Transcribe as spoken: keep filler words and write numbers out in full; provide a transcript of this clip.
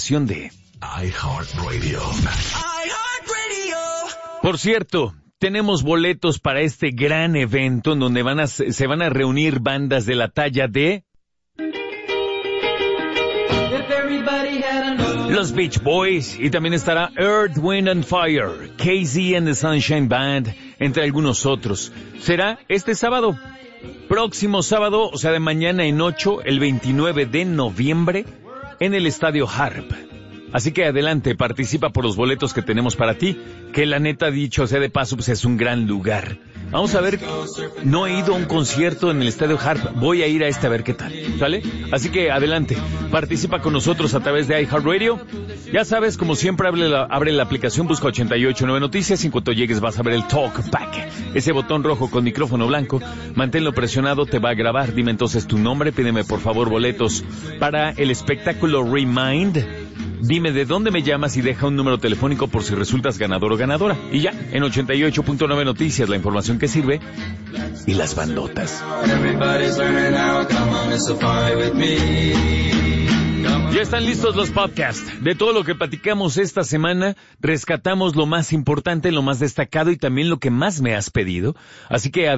de iHeartRadio. Por cierto, tenemos boletos para este gran evento en donde van a, se van a reunir bandas de la talla de los Beach Boys, y también estará Earth, Wind and Fire, K Z and the Sunshine Band, entre algunos otros. Será este sábado, próximo sábado, o sea de mañana en ocho, el veintinueve de noviembre, en el Estadio Harp. Así que adelante, participa por los boletos que tenemos para ti, que la neta, dicho sea de paso, pues es un gran lugar. Vamos a ver, no he ido a un concierto en el Estadio Harp, voy a ir a este a ver qué tal, ¿sale? Así que adelante, participa con nosotros a través de iHeartRadio. Ya sabes, como siempre, abre la, abre la aplicación, busca ochenta y ocho nueve Noticias, y en cuanto llegues vas a ver el Talk Back, ese botón rojo con micrófono blanco, manténlo presionado, te va a grabar, dime entonces tu nombre, pídeme por favor boletos para el espectáculo Remind. Dime de dónde me llamas y deja un número telefónico por si resultas ganador o ganadora. Y ya, en ochenta y ocho punto nueve Noticias, la información que sirve y las bandotas. Ya están listos los podcasts. De todo lo que platicamos esta semana, rescatamos lo más importante, lo más destacado y también lo que más me has pedido. Así que